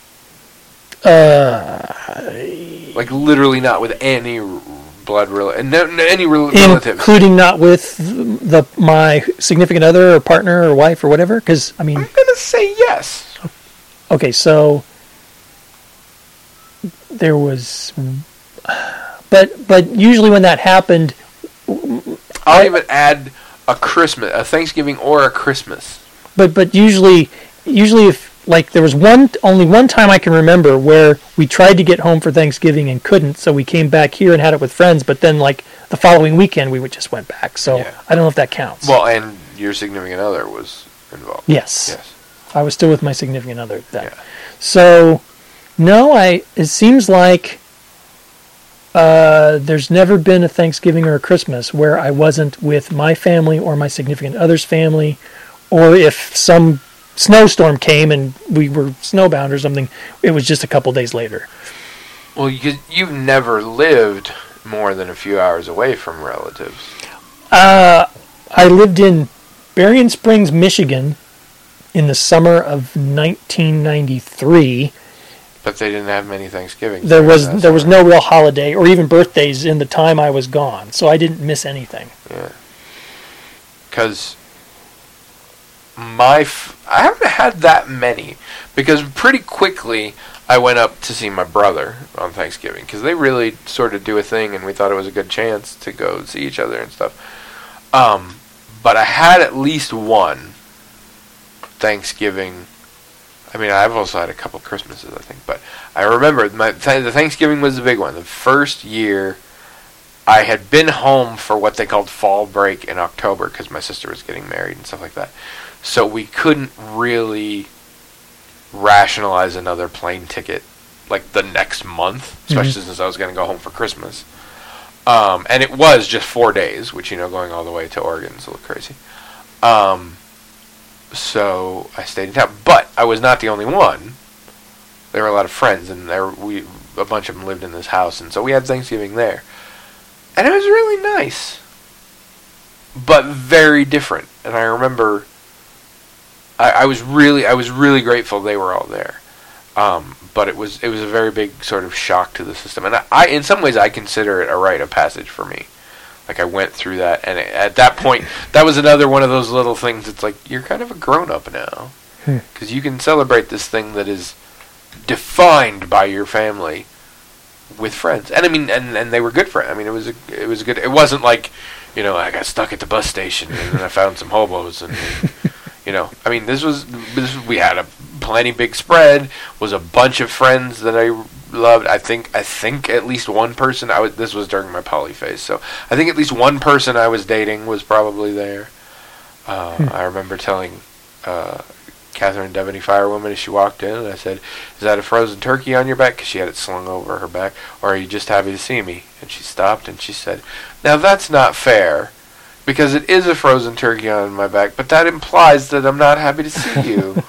Literally not with any blood any relatives, including not with my significant other or partner or wife or whatever. Because I'm gonna say yes. Okay, so there was, but usually when that happened, I'll even add a Thanksgiving or a Christmas. But usually if there was only one time I can remember where we tried to get home for Thanksgiving and couldn't, so we came back here and had it with friends. But then the following weekend we just went back. So I don't know if that counts. Well, and your significant other was involved. Yes. I was still with my significant other then. Yeah. So, no, it seems like there's never been a Thanksgiving or a Christmas where I wasn't with my family or my significant other's family, or if some snowstorm came and we were snowbound or something, it was just a couple days later. Well, you've never lived more than a few hours away from relatives. I lived in Berrien Springs, Michigan in the summer of 1993. But they didn't have many Thanksgivings. There was no real holiday or even birthdays in the time I was gone, so I didn't miss anything. Yeah. Because I haven't had that many, because pretty quickly I went up to see my brother on Thanksgiving, because they really sort of do a thing, and we thought it was a good chance to go see each other and stuff. But I had at least one Thanksgiving. I mean, I've also had a couple Christmases, I think, but I remember the Thanksgiving was the big one. The first year, I had been home for what they called fall break in October, because my sister was getting married and stuff like that. So we couldn't really rationalize another plane ticket like the next month, especially since I was going to go home for Christmas. And it was just 4 days, which, going all the way to Oregon is a little crazy. So I stayed in town, but I was not the only one. There were a lot of friends, and a bunch of them lived in this house, and so we had Thanksgiving there, and it was really nice, but very different. And I remember, I was really grateful they were all there, but it was a very big sort of shock to the system, and I in some ways I consider it a rite of passage for me. Like, I went through that, and at that point, that was another one of those little things. It's like, you're kind of a grown-up now. Because you can celebrate this thing that is defined by your family with friends. And, I mean, and they were good friends. I mean, it was good. It wasn't like, I got stuck at the bus station, and then I found some hobos, and, I mean, we had a plenty big spread, was a bunch of friends that I loved. I think at least one person this was during my poly phase, so I think at least one person I was dating was probably there. I remember telling Catherine Devaney Firewoman as she walked in, and I said, "Is that a frozen turkey on your back?" Because she had it slung over her back. "Or are you just happy to see me?" And she stopped and she said, "Now that's not fair, because it is a frozen turkey on my back, but that implies that I'm not happy to see you."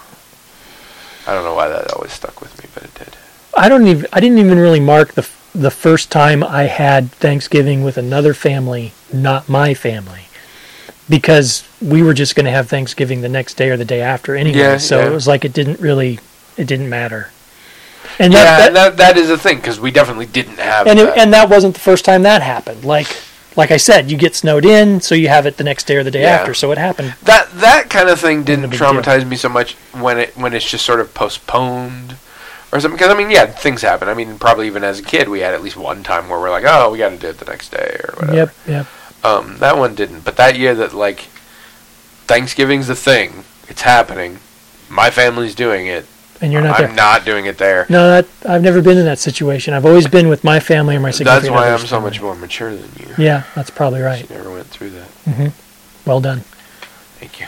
I don't know why that always stuck with me, but it did. I didn't even really mark the first time I had Thanksgiving with another family, not my family, because we were just going to have Thanksgiving the next day or the day after anyway. It was like it didn't matter. And that is a thing, because we definitely didn't have that. And that wasn't the first time that happened. Like I said, you get snowed in, so you have it the next day or the day after. So it happened. That kind of thing didn't traumatize me so much when it's just sort of postponed or something. Because, I mean, things happen. I mean, probably even as a kid, we had at least one time where we're like, oh, we got to do it the next day or whatever. Yep. That one didn't. But that year that, like, Thanksgiving's a thing. It's happening. My family's doing it. And you're not there. I'm not doing it there. No, I've never been in that situation. I've always been with my family or my significant other. That's why I'm so much more mature than you. Yeah, that's probably right. She never went through that. Mm-hmm. Well done. Thank you.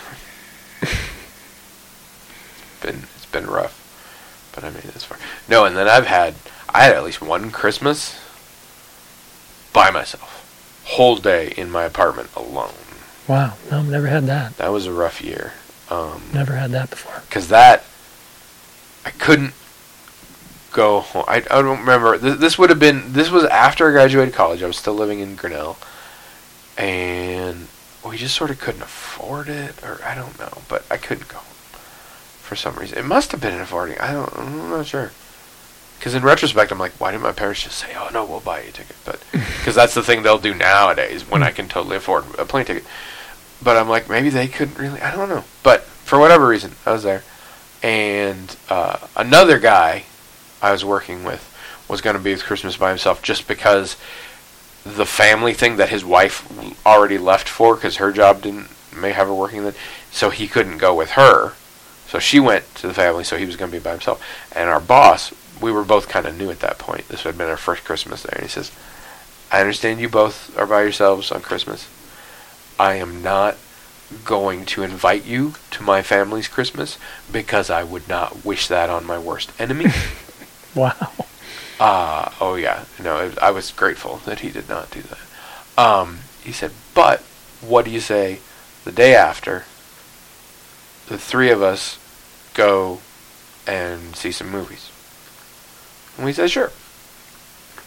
It's been rough, but I made it this far. No, and then I had at least one Christmas by myself, whole day in my apartment alone. Wow, no, I've never had that. That was a rough year. Never had that before. Because I couldn't go home. I don't remember. This was after I graduated college. I was still living in Grinnell. And we just sort of couldn't afford it, or I don't know. But I couldn't go for some reason. It must have been affording. I'm not sure. Because in retrospect, I'm like, why didn't my parents just say, oh, no, we'll buy you a ticket? But because that's the thing they'll do nowadays when I can totally afford a plane ticket. But I'm like, maybe they couldn't really. I don't know. But for whatever reason, I was there. And another guy I was working with was going to be with Christmas by himself just because the family thing that his wife already left for, because her job may have her working then, so he couldn't go with her. So she went to the family, so he was going to be by himself. And our boss, we were both kind of new at that point. This had been our first Christmas there. And he says, I understand you both are by yourselves on Christmas. I am not going to invite you to my family's Christmas because I would not wish that on my worst enemy. Wow. Oh yeah. No, I was grateful that he did not do that. He said, but what do you say the day after the three of us go and see some movies? And we said, sure.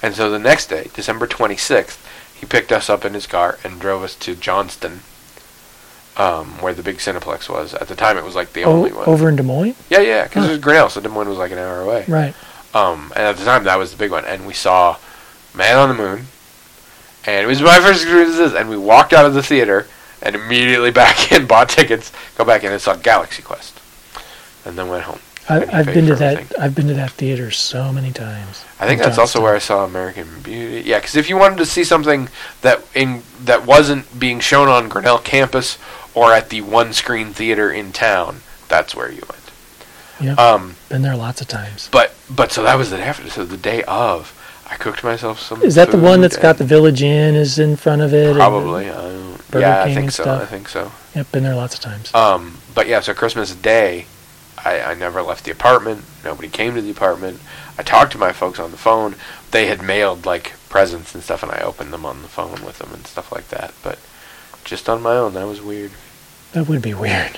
And so the next day, December 26th, he picked us up in his car and drove us to Johnston, where the big Cineplex was. At the time, it was like the only one. Over in Des Moines? Yeah, because it was Grinnell, so Des Moines was like an hour away. Right. And at the time, that was the big one. And we saw Man on the Moon, and it was my first experience with this. And we walked out of the theater and immediately back in, bought tickets, go back in and saw Galaxy Quest, and then went home. I've been to that. I've been to that theater so many times. I think that's also where I saw American Beauty. Yeah, because if you wanted to see something that wasn't being shown on Grinnell campus or at the one-screen theater in town, that's where you went. Yeah, been there lots of times. But so that was the day after. So the day of, I cooked myself some. Is that the one that's got the Village Inn is in front of it? Probably. I think so. Stuff? I think so. Yep, been there lots of times. But yeah, so Christmas Day, I never left the apartment. Nobody came to the apartment. I talked to my folks on the phone. They had mailed like presents and stuff, and I opened them on the phone with them and stuff like that. But just on my own, that was weird. That would be weird.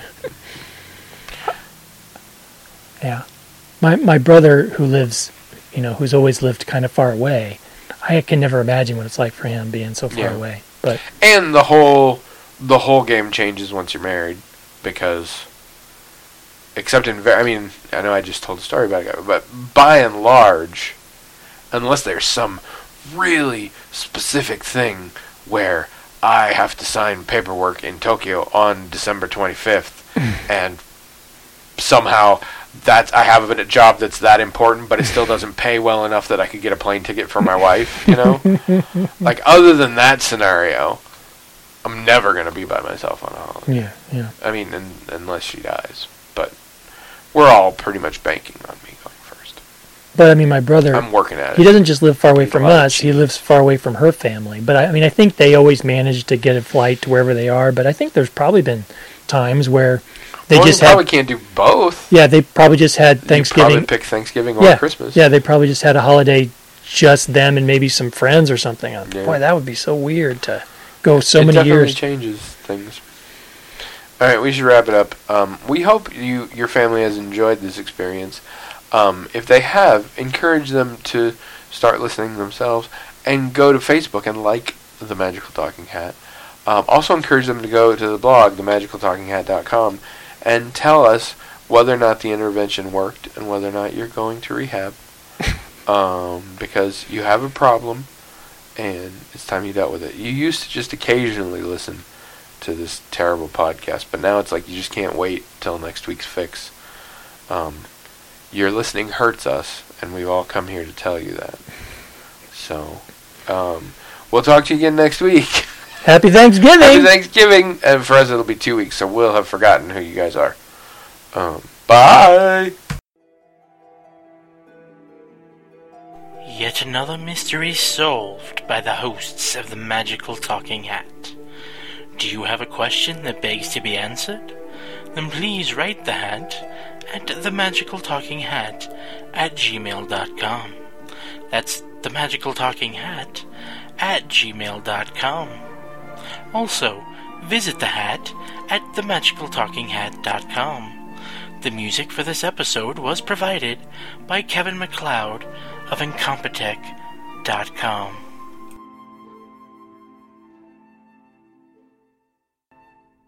Yeah, my brother who lives, who's always lived kind of far away. I can never imagine what it's like for him being so far away. But and the whole game changes once you're married, because. Except I know I just told a story about it, but by and large, unless there's some really specific thing where I have to sign paperwork in Tokyo on December 25th, and somehow I have a job that's that important, but it still doesn't pay well enough that I could get a plane ticket for my wife, Like, other than that scenario, I'm never going to be by myself on a holiday. Yeah. I mean, unless she dies. But we're all pretty much banking on me going first. But, my brother... I'm working at it. He doesn't just live far away from us. He lives far away from her family. But, I think they always manage to get a flight to wherever they are. But I think there's probably been times where they just probably can't do both. Yeah, they probably just had Thanksgiving. You probably pick Thanksgiving or Christmas. Yeah, they probably just had a holiday, just them and maybe some friends or something. Boy, that would be so weird to go so many years. It definitely changes things. All right, we should wrap it up. We hope your family has enjoyed this experience. If they have, encourage them to start listening themselves and go to Facebook and like The Magical Talking Hat. Also encourage them to go to the blog, themagicaltalkinghat.com, and tell us whether or not the intervention worked and whether or not you're going to rehab. Because you have a problem and it's time you dealt with it. You used to just occasionally listen to this terrible podcast, but now it's like you just can't wait till next week's fix. Your listening hurts us, and we've all come here to tell you that. So, we'll talk to you again next week. Happy Thanksgiving! Happy Thanksgiving! And for us, it'll be 2 weeks, so we'll have forgotten who you guys are. Bye! Yet another mystery solved by the hosts of the Magical Talking Hat. Do you have a question that begs to be answered? Then please write the hat at themagicaltalkinghat@gmail.com. That's themagicaltalkinghat@gmail.com. Also, visit the hat at themagicaltalkinghat.com. The music for this episode was provided by Kevin MacLeod of Incompetech.com.